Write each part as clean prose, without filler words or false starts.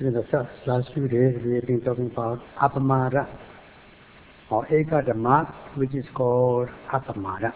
In the last few days, we have been talking about apamara, or ekadhamma, which is called apamara.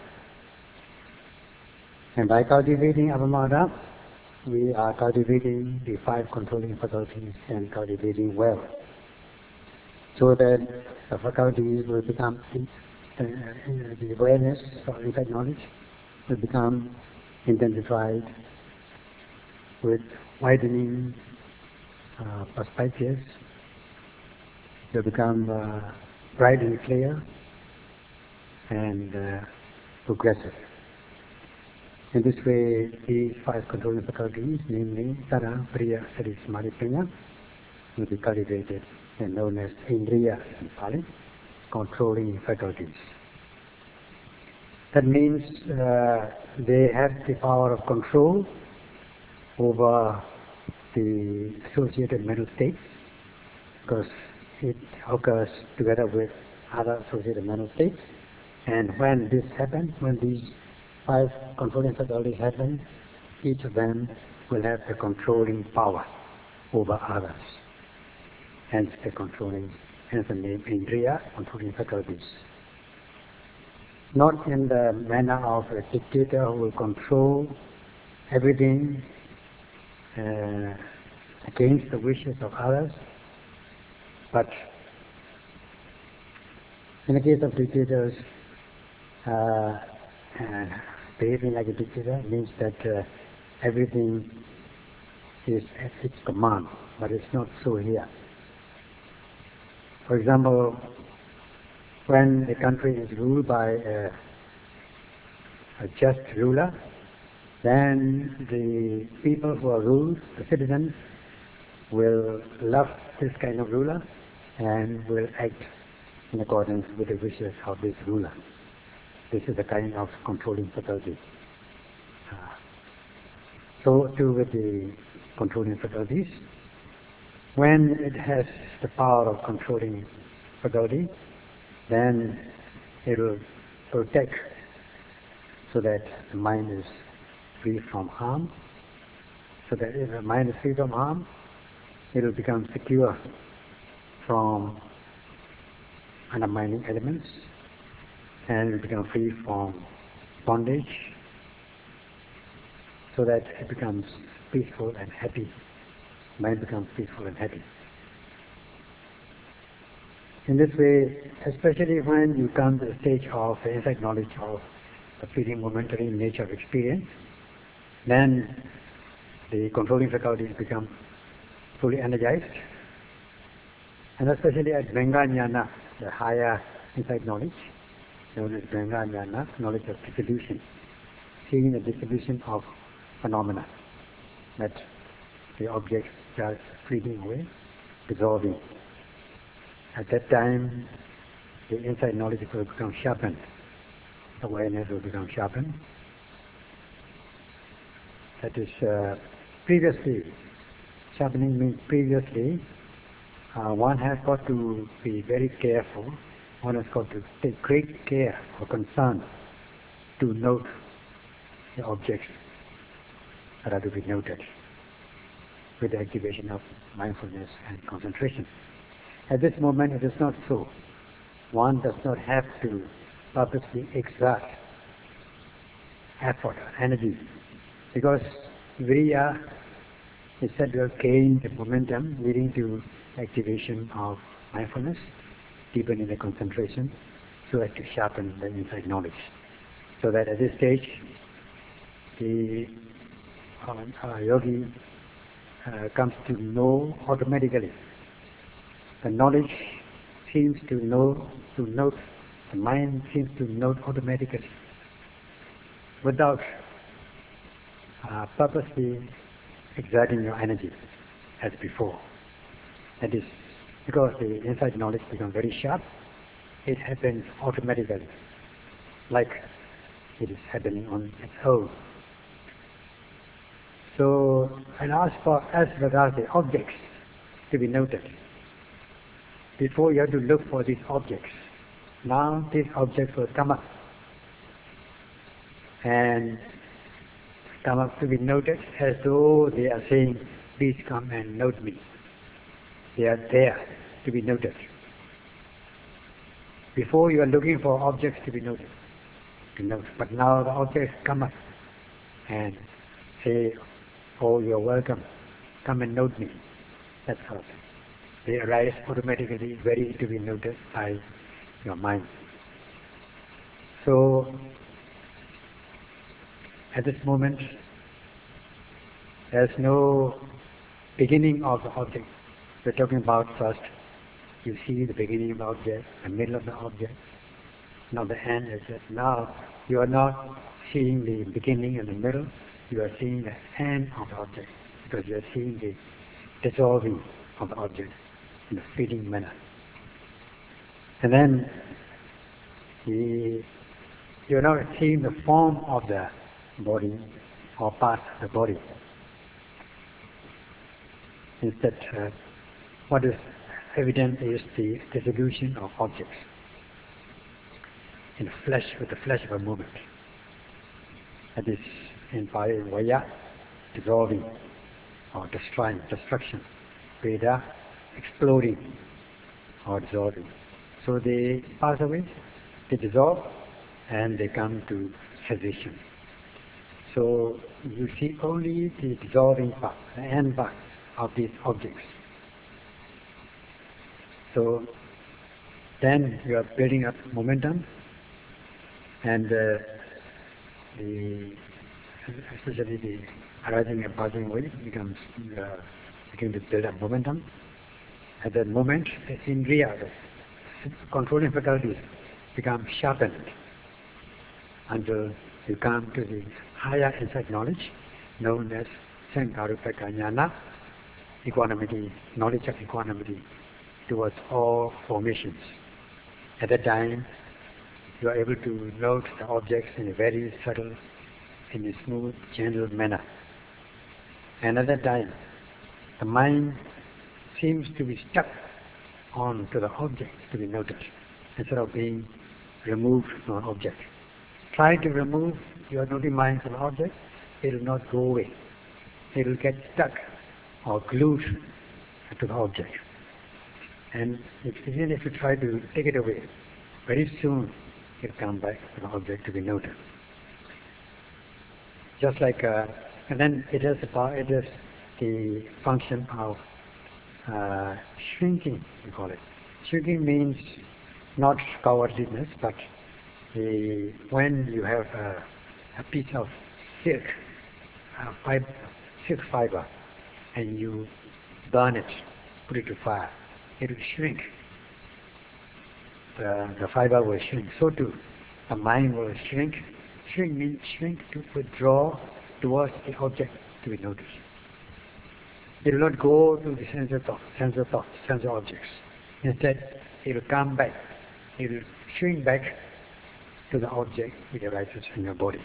And by cultivating apamara, we are cultivating the 5 controlling faculties and cultivating well, so that the faculties will become, the awareness or insight knowledge will become intensified with widening perspectives. They become bright and clear and progressive. In this way, these 5 controlling faculties, namely Tara, Priya, Sati, Samadhi, Prajna, will be cultivated and known as Indriya in Pali, controlling faculties. That means they have the power of control over the associated mental states, because it occurs together with other associated mental states. And when this happens, when these 5 controlling faculties happen, each of them will have the controlling power over others. Hence the name Indriya, controlling faculties. Not in the manner of a dictator who will control everything against the wishes of others, but in the case of dictators, behaving like a dictator means that everything is at its command, but it's not so here. For example, when the country is ruled by a just ruler, then the people who are ruled, the citizens, will love this kind of ruler and will act in accordance with the wishes of this ruler. This is the kind of controlling faculty. So too with the controlling faculties. When it has the power of controlling faculty, then it will protect so that the mind is free from harm. So that if the mind is free from harm, it will become secure from undermining elements, and it will become free from bondage, so that it becomes peaceful and happy. Mind becomes peaceful and happy. In this way, especially when you come to the stage of the insight knowledge of the fleeting momentary nature of experience, then the controlling faculties become fully energized, and especially at Vanga Jnana, the higher insight knowledge, known as Vanga Jnana, knowledge of dissolution, seeing the dissolution of phenomena, that the objects are fleeting away, dissolving. At that time, the insight knowledge will become sharpened, awareness will become sharpened. That is, previously, sharpening means previously, one has got to be very careful, one has got to take great care or concern to note the objects that are to be noted with the activation of mindfulness and concentration. At this moment it is not so. One does not have to purposely exert effort or energy, because viriya is said to have gained the momentum leading to activation of mindfulness, deepening the concentration, so as to sharpen the insight knowledge. So that at this stage, the yogi comes to know automatically. The knowledge seems to note, the mind seems to note automatically, without purposely exerting your energy as before. That is, because the insight knowledge becomes very sharp, it happens automatically, like it is happening on its own. So, and as regards the objects to be noted, before you have to look for these objects. Now these objects will come up and come up to be noted as though they are saying, please come and note me. They are there to be noted. Before you are looking for objects to be noted, to note. But now the objects come up and say, "Oh, you're welcome. Come and note me." That's how they arise automatically, ready to be noted by your mind. So, at this moment, there's no beginning of the object. We're talking about first, you see the beginning of the object, the middle of the object, now the end is it. Now you are not seeing the beginning and the middle, you are seeing the end of the object, because you are seeing the dissolving of the object in a fleeting manner. And then you are not seeing the form of the body or parts of the body. Instead, what is evident is the dissolution of objects in flesh, with the flesh of a moment. That is in Vaya, dissolving or destroying, destruction. Veda, exploding or dissolving. So they pass away, they dissolve, and they come to cessation. So you see only the dissolving part, the end part of these objects. So then you are building up momentum, and especially the arising and passing away becomes beginning to build up momentum. At that moment, the indriya, the controlling faculties, become sharpened until you come to the higher insight knowledge known as Sankarupeka Jnana, equanimity, knowledge of equanimity towards all formations. At that time, you are able to note the objects in a very subtle, in a smooth, gentle manner. And at that time, the mind seems to be stuck on to the object to be noted, instead of being removed from an object. Try to remove your noting mind from an object, it will not go away. It will get stuck or glued to the object. And even if you try to take it away, very soon it will come back to the object to be noted. Just like, and then it is the function of shrinking, we call it. Shrinking means not cowardliness, but when you have a piece of silk, silk fiber, and you burn it, put it to fire, it will shrink. The fiber will shrink. So too, the mind will shrink. Shrink means shrink to withdraw towards the object to be noticed. It will not go to the sense of thoughts, sense of objects. Instead, it will come back. It will shrink back to the object which arises in your body.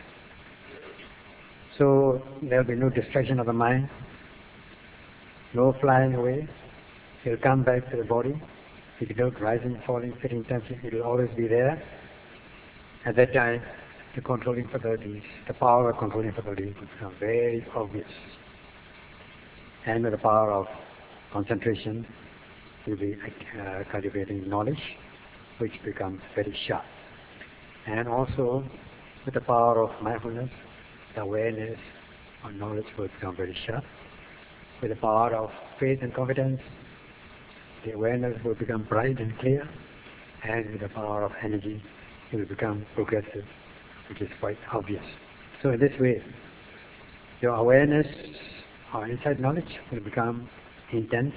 So there will be no distraction of the mind, no flying away. It will come back to the body. It will not rising, falling, sitting, tension. It will always be there. At that time, the controlling faculties, the power of controlling faculties will become very obvious. And with the power of concentration, you'll be cultivating knowledge, which becomes very sharp. And also, with the power of mindfulness, the awareness or knowledge will become very sharp. With the power of faith and confidence, the awareness will become bright and clear. And with the power of energy, it will become progressive, which is quite obvious. So in this way, your awareness or insight knowledge will become intense,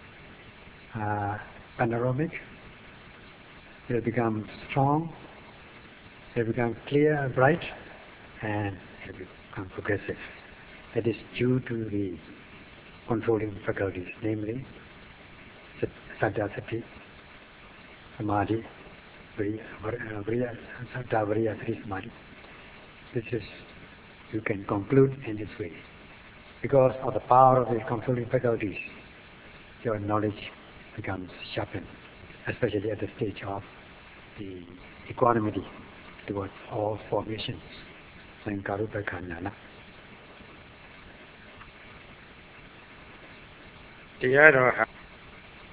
panoramic, it will become strong, it will become clear and bright, and it will become progressive. That is due to the controlling faculties, namely Saddha Sati, Samadhi, Saddha Vriya Sati Samadhi. This is, you can conclude in this way. Because of the power of the controlling faculties, your knowledge becomes sharpened, especially at the stage of the equanimity towards all formations, Sankarupeka Jnana. တရားတော်ဟာ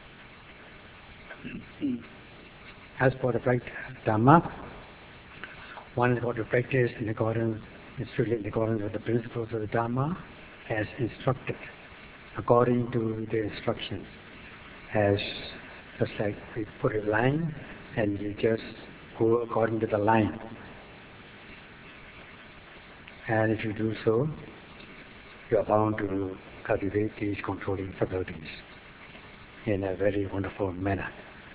As for the Dhamma, one has got to practice in accordance, strictly in accordance with the principles of the Dhamma as instructed, according to the instructions. As just like we put a line and you just go according to the line. And if you do so, you are bound to cultivate these controlling faculties in a very wonderful manner.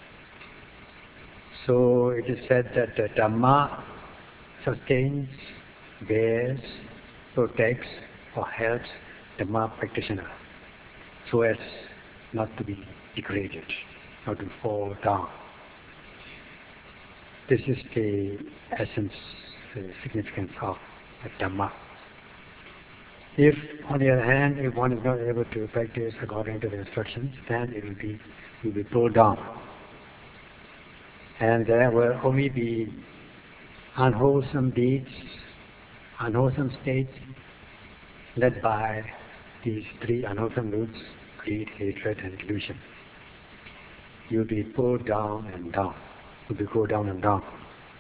So it is said that the Dhamma sustains, bears, protects, or helps Dhamma practitioner so as not to be degraded, not to fall down. This is the essence, the significance of the Dhamma. If, on the other hand, if one is not able to practice according to the instructions, then it will be pulled down. And there will only be unwholesome deeds, unwholesome states, led by these three unwholesome roots: greed, hatred, and delusion. You'll be pulled down and down. You'll be go down and down.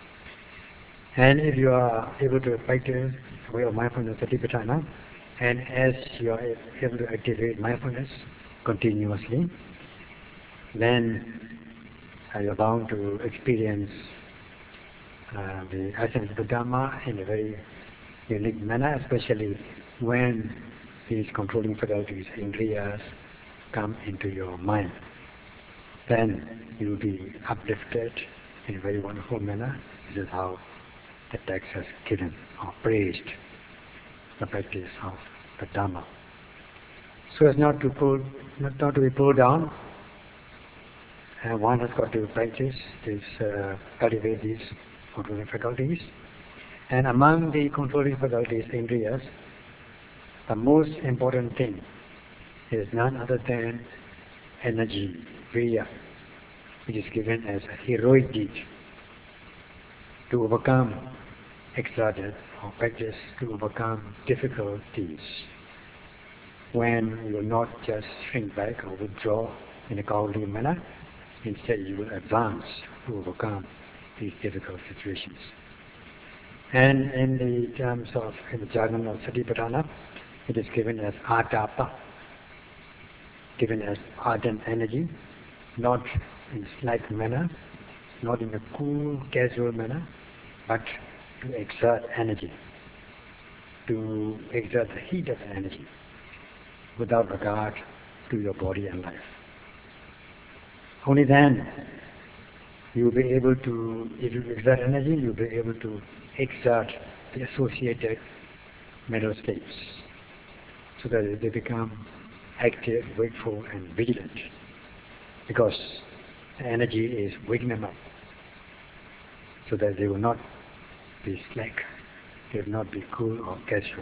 And if you are able to practice the way of mindfulness, Satipatthana, and as you are able to activate mindfulness continuously, then you're bound to experience the essence of the Dhamma in a very unique manner, especially when these controlling faculties, indriyas, come into your mind. Then you will be uplifted in a very wonderful manner. This is how the text has given or praised the practice of the Dhamma. So as not to be pulled down, and one has got to practice this, cultivate these controlling faculties. And among the controlling faculties, indriyas, the most important thing is none other than energy, virya, which is given as a heroic deed to overcome, exerted or practice to overcome difficulties. When you will not just shrink back or withdraw in a cowardly manner, instead you will advance to overcome these difficult situations. And in the terms of, in the jargon of Satipatthana, it is given as atapa, given as ardent energy, not in a slight manner, not in a cool, casual manner, but to exert energy, to exert the heat of energy, without regard to your body and life. Only then you will be able to, if you exert energy, you will be able to exert the associated mental states, so that they become active, wakeful, and vigilant, because the energy is waking them up, so that they will not be slack, they will not be cool or casual.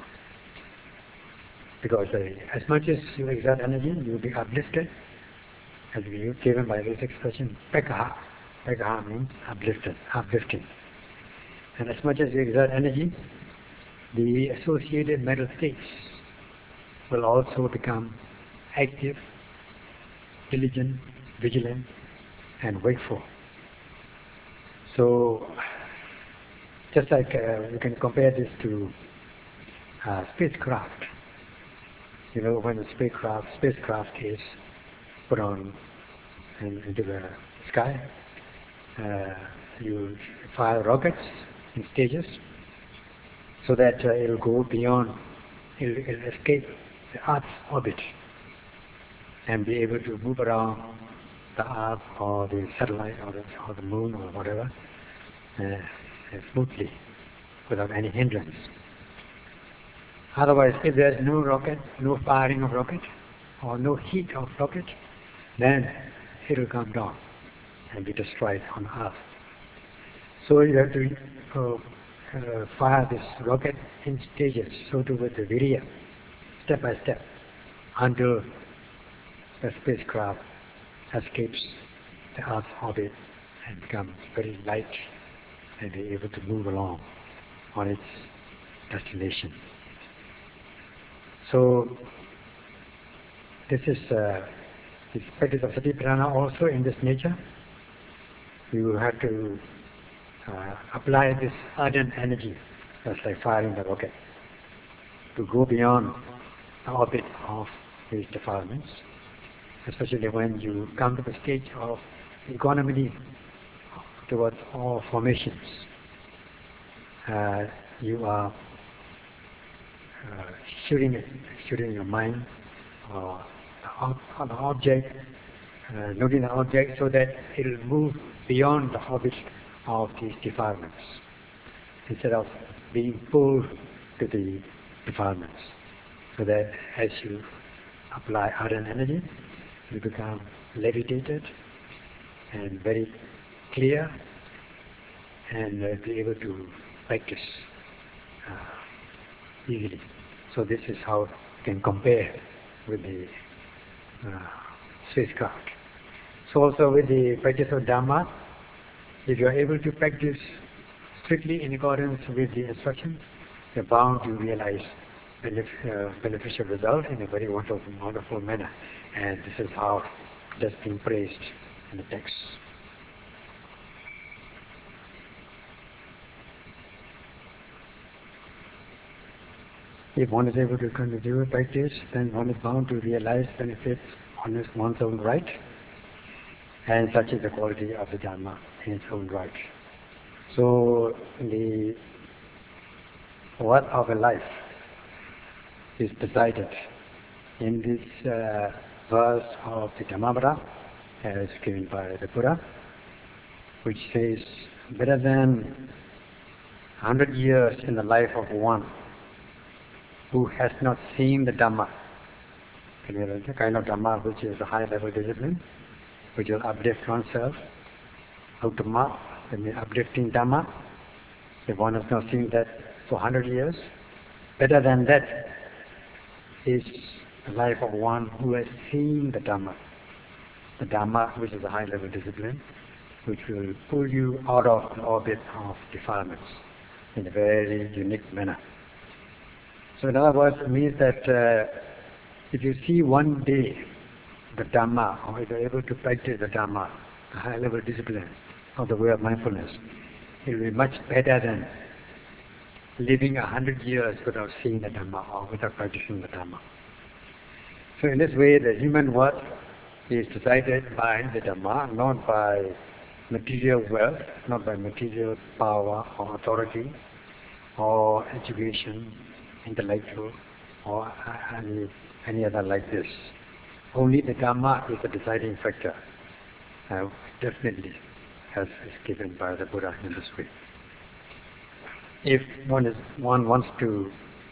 Because as much as you exert energy, you will be uplifted, as we given by this expression, pekaha. Pekaha means uplifted, uplifting. And as much as you exert energy, the associated mental states will also become active, diligent, vigilant, and wakeful. So, just like you can compare this to spacecraft. You know, when the spacecraft is put on into the sky, you fire rockets in stages, so that it will go beyond, it will escape the Earth's orbit and be able to move around the Earth or the satellite or the moon or whatever smoothly, without any hindrance. Otherwise, if there is no rocket, no firing of rocket, or no heat of rocket, then it will come down and be destroyed on Earth. So you have to fire this rocket in stages, so too with the virya, step by step, until the spacecraft escapes the Earth's orbit and becomes very light and be able to move along on its destination. So this is this practice of Satipatthana also in this nature. You have to apply this ardent energy, just like firing the rocket, to go beyond the orbit of these defilements, especially when you come to the stage of equanimity towards all formations. You are shooting your mind on the object, noting the object so that it will move beyond the orbit of these defilements, instead of being pulled to the defilements. So that as you apply ardent energy, you become levitated and very clear, and be able to practice easily. So this is how you can compare with the spacecraft. So also with the practice of Dhamma, if you are able to practice strictly in accordance with the instructions, you're bound to realize beneficial result in a very wonderful manner. And this is how that's been praised in the text. If one is able to continue practice, then one is bound to realize benefits on one's own right, and such is the quality of the Dhamma in its own right. So the worth of a life is decided in this verse of the Dhammapada, as given by the Buddha, which says, better than 100 years in the life of one who has not seen the Dhamma, the kind of Dhamma which is a high-level discipline, which will uplift oneself, Uttama, I mean uplifting Dhamma. If one has not seen that for 100 years, better than that is the life of one who has seen the Dhamma which is a high-level discipline, which will pull you out of the orbit of defilements in a very unique manner. So in other words, it means that if you see one day the Dhamma, or if you're able to practice the Dhamma, the high-level discipline of the way of mindfulness, it will be much better than living 100 years without seeing the Dhamma or without practicing the Dhamma. So in this way, the human worth is decided by the Dhamma, not by material wealth, not by material power or authority, or education, intellectual, or any other like this. Only the Dhamma is the deciding factor, definitely, as is given by the Buddha in this way. If one wants to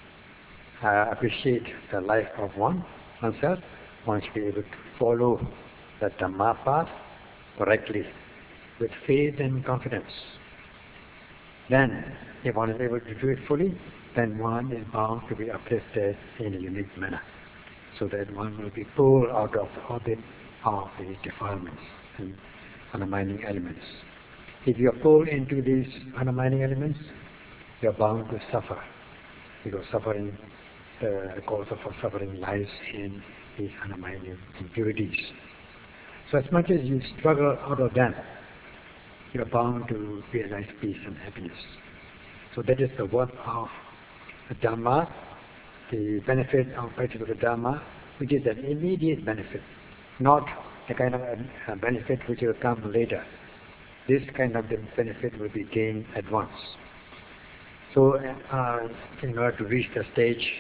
appreciate the life of oneself, one should be able to follow the Dhamma path correctly, with faith and confidence. Then, if one is able to do it fully, then one is bound to be uplifted in a unique manner, so that one will be pulled out of the orbit of the defilements and undermining elements. If you are pulled into these undermining elements, you are bound to suffer, because suffering, the cause of suffering lies in these undermining impurities. So as much as you struggle out of them, you are bound to realize peace and happiness. So that is the worth of the Dhamma, the benefit of practice of the Dhamma, which is an immediate benefit, not the kind of benefit which will come later. This kind of benefit will be gained at once. So in order to reach the stage,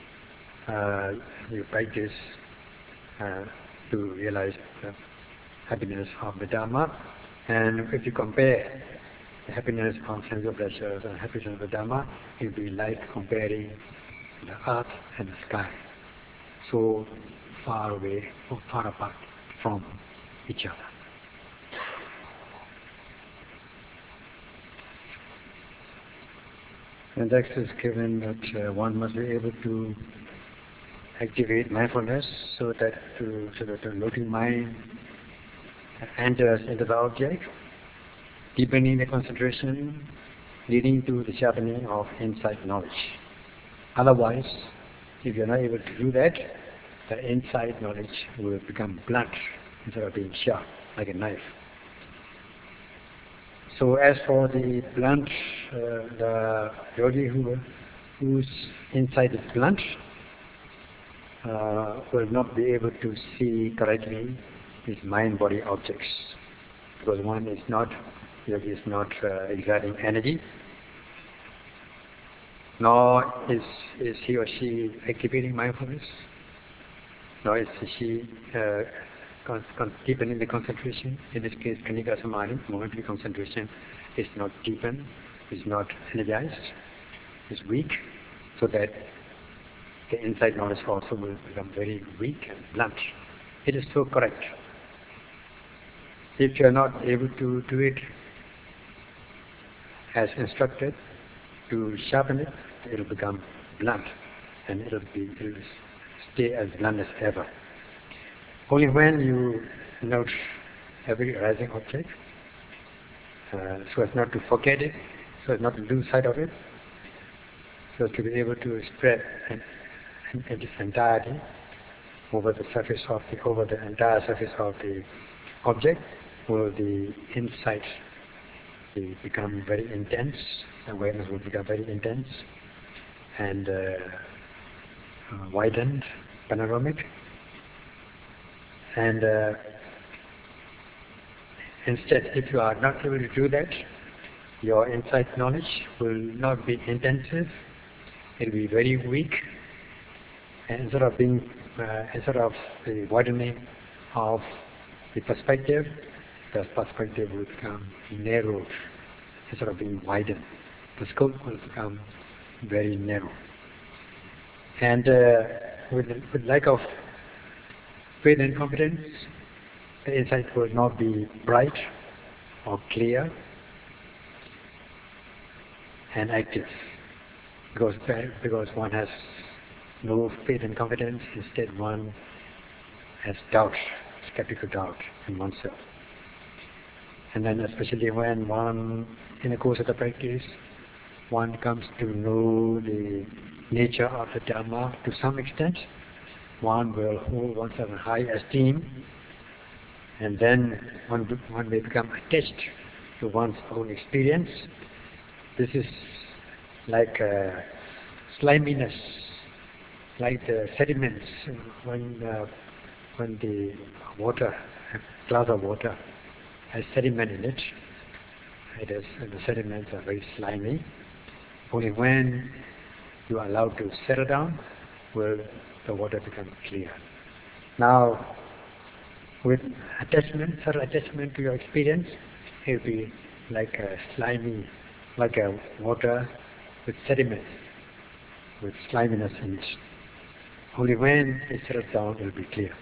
you practice to realize the happiness of the Dhamma. And if you compare the happiness of sensual pleasures and happiness of the Dhamma, it will be like comparing the earth and the sky, so far away or far apart from each other. And next is given that one must be able to activate mindfulness so that the floating mind enters into the object, deepening the concentration, leading to the sharpening of insight knowledge. Otherwise, if you're not able to do that, the insight knowledge will become blunt instead of being sharp, like a knife. So as for the blunt, the yogi whose insight is blunt will not be able to see correctly these mind-body objects, because one is not, yogi is not exerting energy, nor is he or she activating mindfulness, nor is she deepening the concentration. In this case, Kanika Samadhi, momentary concentration, is not deepened, is not energized, is weak, so that the insight knowledge also will become very weak and blunt. It is so correct. If you are not able to do it as instructed, to sharpen it, it will become blunt, and it will stay as blunt as ever. Only when you note every arising object, so as not to forget it, so as not to lose sight of it, so as to be able to spread in its entirety over the entire surface of the object, will the insight become very intense, awareness will become very intense and widened, panoramic. And instead, if you are not able to do that, your insight knowledge will not be intensive, it will be very weak, and instead of the widening of the perspective will become narrowed. Instead of being widened, the scope will become very narrow. And with lack of faith and confidence, the insight will not be bright or clear and active, because one has no faith and confidence. Instead, one has doubt, skeptical doubt in oneself. And then especially when one, in the course of the practice, one comes to know the nature of the Dhamma to some extent, one will hold oneself in high esteem, and then one may become attached to one's own experience. This is like sliminess, like the sediments when the water, a glass of water, has sediment in it. The sediments are very slimy. Only when you are allowed to settle down will the water become clear. Now, with subtle attachment to your experience, it will be like a slimy, like a water with sediment, with sliminess in it. Only when it settles down, it will be clear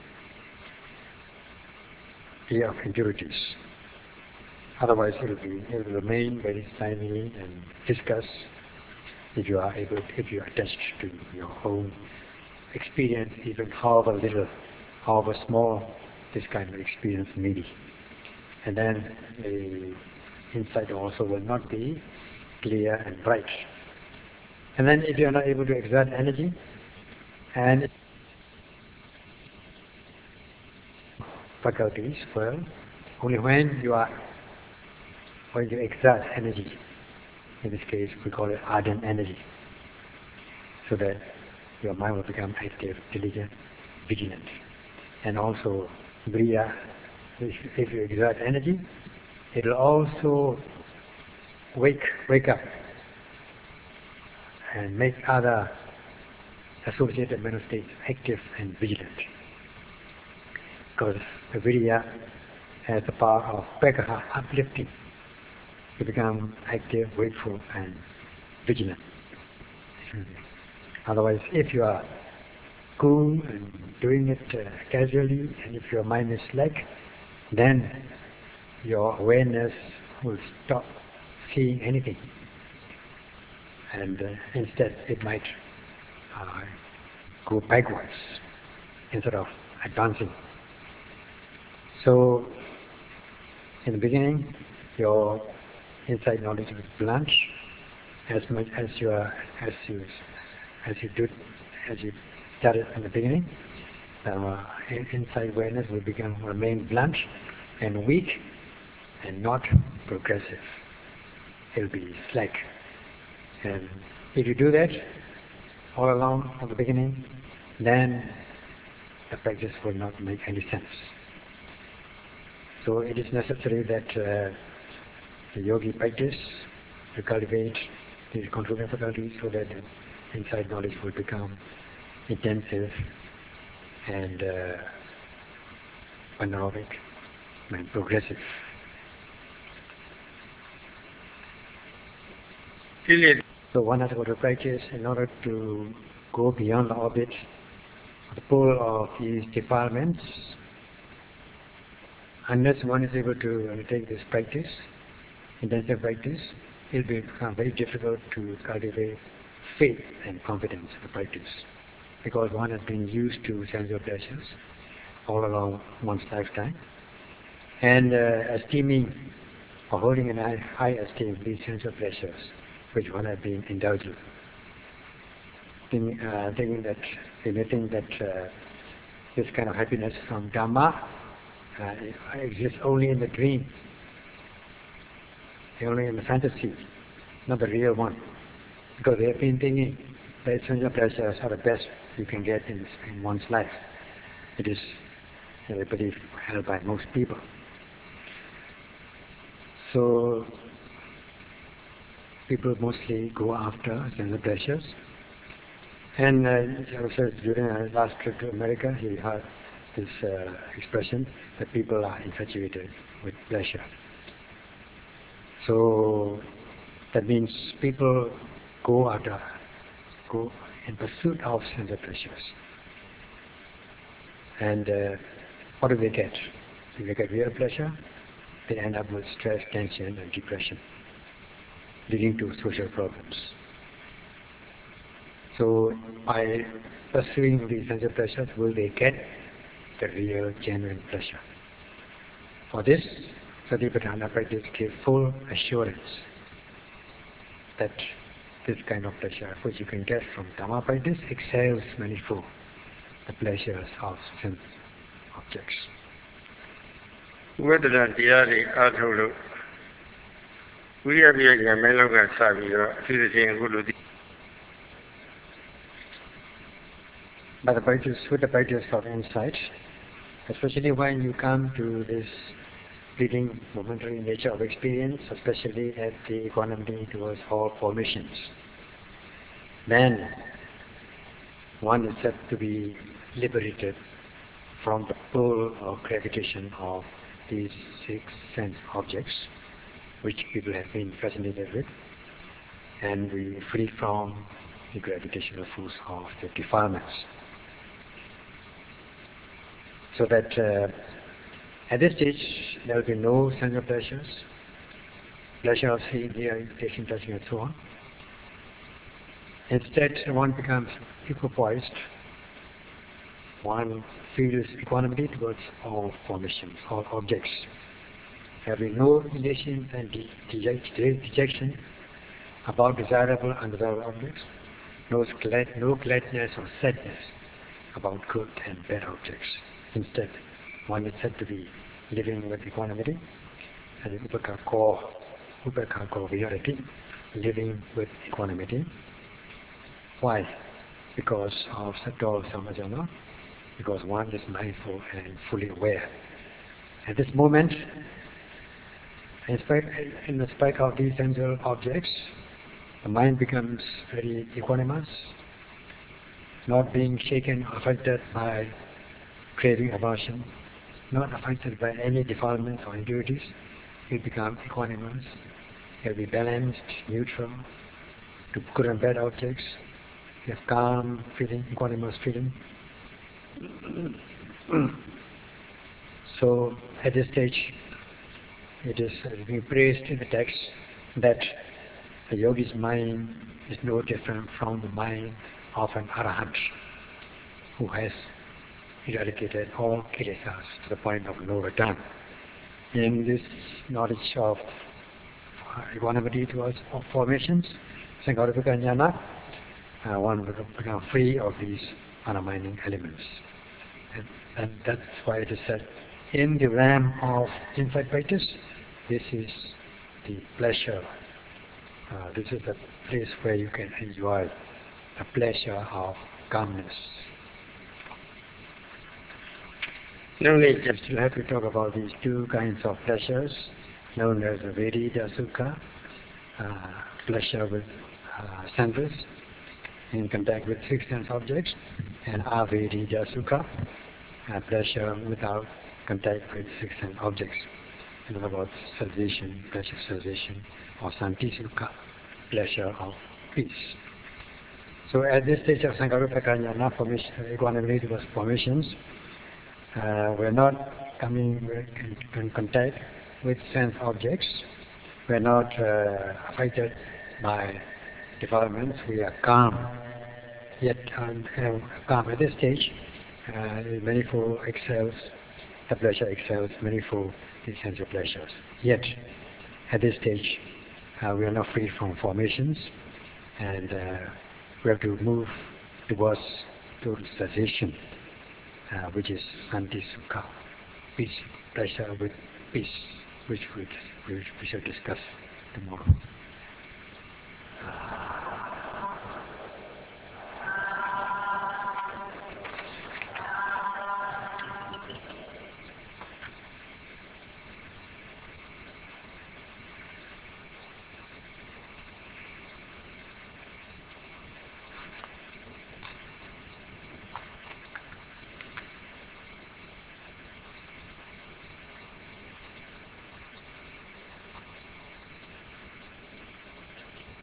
of impurities. Otherwise, it will remain very slimy and viscous if you are attached to your own experience, even however little, however small this kind of experience may be. And then the insight also will not be clear and bright. And then if you are not able to exert energy, and faculties, well, only when you exert energy, in this case we call it ardent energy, so that your mind will become active, diligent, vigilant. And also Briya, if you exert energy, it will also wake up and make other associated mental states active and vigilant. Because the Viriya has the power of Pekaha, uplifting, to become active, wakeful and vigilant. Otherwise, if you are cool and doing it casually, and if your mind is slack, then your awareness will stop seeing anything, and instead it might go backwards instead of advancing. So, in the beginning, your insight knowledge is blunt, as much as you started in the beginning. Insight awareness will remain blunt and weak and not progressive. it will be slack. And if you do that all along from the beginning, then the practice will not make any sense. So it is necessary that the yogi practice to cultivate the controlling faculties so that the insight knowledge will become intensive and panoramic and progressive. So one has to go to practice in order to go beyond the orbit, the pull of these defilements. Unless one is able to undertake this practice, intensive practice, it will become very difficult to cultivate faith and confidence in the practice, because one has been used to sensual pleasures all along one's lifetime, and esteeming or holding in high esteem these sensual pleasures which one has been indulged with. Thinking that they may think that this kind of happiness from Dhamma exists only in the dream, only in the fantasy, not the real one. Because they have been thinking that sensual pleasures are the best you can get in one's life. It is, I believe, held by most people. So people mostly go after sensual pleasures. And also during our last trip to America, he heard this expression that people are infatuated with pleasure. So that means people go in pursuit of sensual pleasures. And what do they get? If they get real pleasure, they end up with stress, tension, and depression, leading to social problems. So by pursuing these sensual pleasures, will they get the real, genuine pleasure? For this, Satipatthana practice gives full assurance that this kind of pleasure, which you can get from Dhamma practice, excels manifold the pleasures of sense objects. Vedana Dhyari Adhulu Viriya Meloga Savio, Guru. By the practice, with the practice of insight, especially when you come to this fleeting momentary nature of experience, especially at the equanimity towards all formations, then one is said to be liberated from the pull or gravitation of these 6 sense objects which people have been fascinated with, and we free from the gravitational force of the defilements. So that at this stage there will be no sensual pleasures, pleasure of seeing, hearing, tasting, touching, and so on. Instead, one becomes equipoised. One feels equanimity towards all formations, all objects, having no elation and dejection about desirable and undesirable objects, no gladness or sadness about good and bad objects. Instead, one is said to be living with equanimity, and upekkhako viharati, living with equanimity. Why? Because of Sattva Samajana, because one is mindful and fully aware. At this moment, in spite of these sensual objects, the mind becomes very equanimous, not being shaken or affected by craving, aversion, not affected by any defilements or impurities. It becomes equanimous, it will be balanced, neutral to good and bad objects. You have calm feeling, equanimous feeling. So at this stage, it is being praised in the text that the yogi's mind is no different from the mind of an arahant who has eradicated all kilesas to the point of no return. In this knowledge of equanimity towards all formations, Sankalpika Jnana, one will become free of these undermining elements. And that's why it is said, in the realm of insight practice, this is the pleasure This is the place where you can enjoy the pleasure of calmness. No need We still have to talk about these two kinds of pleasures, known as the Vedita Sukha, pleasure with senses, in contact with six sense objects, and Avedita Sukha, pleasure without contact with six sense objects. In other words, cessation, pleasure of cessation, or Santi Sukha, pleasure of peace. So at this stage of Sankarupa Jnana, equanimity towards formations, we're not coming in contact with sense objects. We're not affected by developments. We are calm. Yet calm at this stage, manifold excels, the pleasure excels manifold the sense of pleasures. Yet at this stage, we are not free from formations, and we have to move towards cessation, which is Santi Sukha, peace, pleasure with peace, which we shall discuss tomorrow.